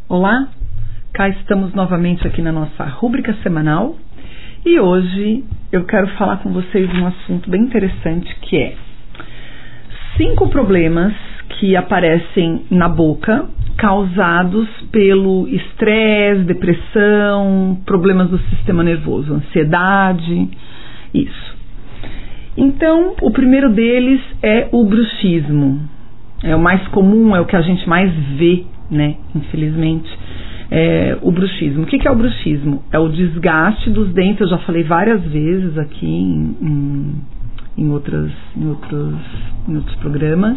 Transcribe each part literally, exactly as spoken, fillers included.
Olá, cá estamos novamente aqui na nossa rúbrica semanal e hoje eu quero falar com vocês um assunto bem interessante que é cinco problemas que aparecem na boca causados pelo estresse, depressão, problemas do sistema nervoso, ansiedade, isso. Então, o primeiro deles é o bruxismo. É o mais comum, é o que a gente mais vê, né? Infelizmente, é o bruxismo. O que é o bruxismo? É o desgaste dos dentes. Eu já falei várias vezes aqui em, em, em, outras, em, outros, em outros programas.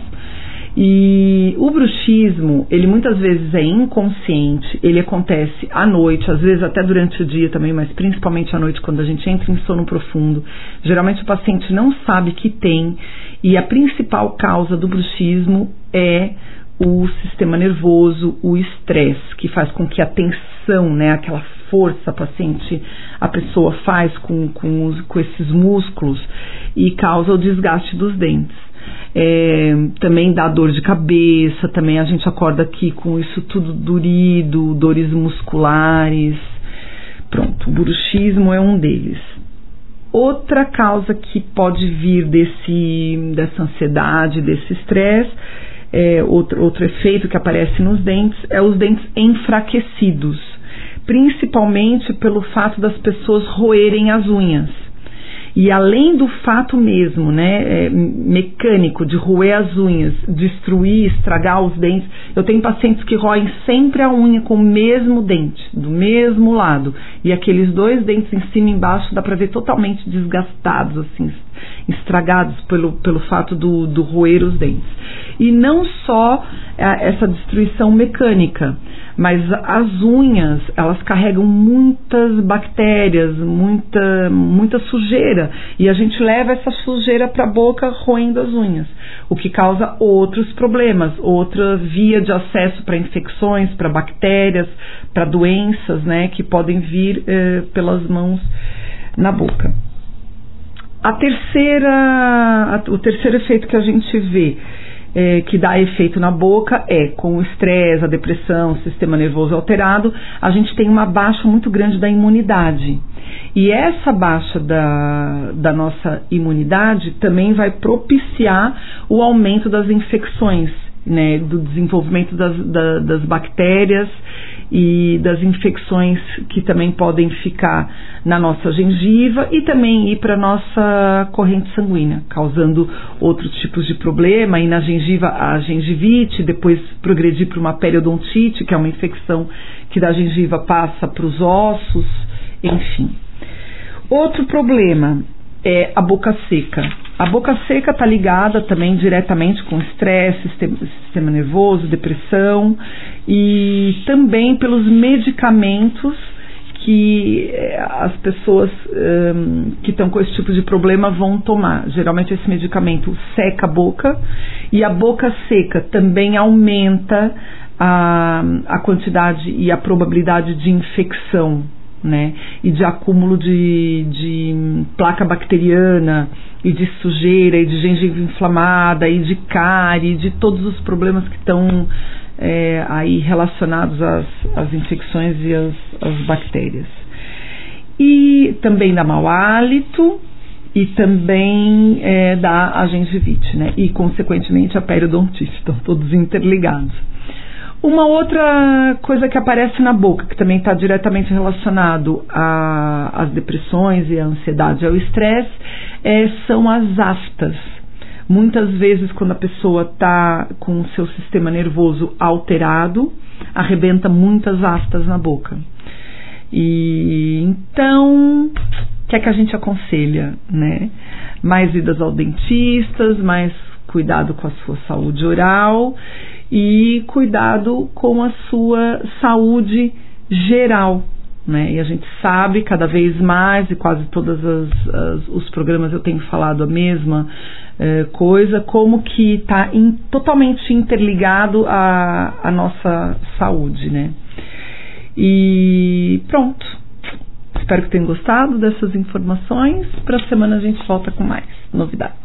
E o bruxismo, ele muitas vezes é inconsciente, ele acontece à noite, às vezes até durante o dia também, mas principalmente à noite quando a gente entra em sono profundo. Geralmente o paciente não sabe que tem, e a principal causa do bruxismo é o sistema nervoso, o estresse, que faz com que a tensão, né, aquela força a paciente, a pessoa faz com, com, os, com esses músculos e causa o desgaste dos dentes. É, também dá dor de cabeça, também a gente acorda aqui com isso tudo dorido, dores musculares. Pronto, o bruxismo é um deles. Outra causa que pode vir desse, dessa ansiedade, desse estresse, é, outro, outro efeito que aparece nos dentes, é os dentes enfraquecidos, principalmente pelo fato das pessoas roerem as unhas. E além do fato mesmo, né, é, mecânico de roer as unhas, destruir, estragar os dentes, eu tenho pacientes que roem sempre a unha com o mesmo dente, do mesmo lado, e aqueles dois dentes em cima e embaixo dá para ver totalmente desgastados, assim, estragados pelo, pelo fato do, do roer os dentes. E não só é, essa destruição mecânica, mas as unhas, elas carregam muitas bactérias, muita, muita sujeira, e a gente leva essa sujeira para a boca roendo as unhas, o que causa outros problemas, outra via de acesso para infecções, para bactérias, para doenças, né, que podem vir eh, pelas mãos na boca. A terceira, a, o terceiro efeito que a gente vê É, que dá efeito na boca é, com o estresse, a depressão, o sistema nervoso alterado, a gente tem uma baixa muito grande da imunidade. E essa baixa da, da nossa imunidade também vai propiciar o aumento das infecções, né, do desenvolvimento das, da, das bactérias e das infecções que também podem ficar na nossa gengiva e também ir para a nossa corrente sanguínea, causando outros tipos de problema, e na gengiva a gengivite, depois progredir para uma periodontite, que é uma infecção que da gengiva passa para os ossos, enfim. Outro problema é a boca seca. A boca seca está ligada também diretamente com estresse, sistema, sistema nervoso, depressão, e também pelos medicamentos que as pessoas um, que estão com esse tipo de problema vão tomar. Geralmente esse medicamento seca a boca, e a boca seca também aumenta a, a quantidade e a probabilidade de infecção, né, e de acúmulo de, de placa bacteriana, e de sujeira, e de gengiva inflamada, e de cárie, de todos os problemas que estão é, aí relacionados às, às infecções e às, às bactérias. E também dá mau hálito, e também é, dá a gengivite, né, e consequentemente a periodontite, estão todos interligados. Uma outra coisa que aparece na boca, que também está diretamente relacionado às depressões e à ansiedade e ao estresse, é, são as aftas. Muitas vezes, quando a pessoa está com o seu sistema nervoso alterado, arrebenta muitas aftas na boca. E então, o que é que a gente aconselha, né? Mais idas ao dentista, mais cuidado com a sua saúde oral e cuidado com a sua saúde geral, né? E a gente sabe cada vez mais, e quase todos os programas eu tenho falado a mesma eh, coisa, como que está totalmente interligado à, à nossa saúde, né? E pronto. Espero que tenham gostado dessas informações. Para a semana a gente volta com mais novidades.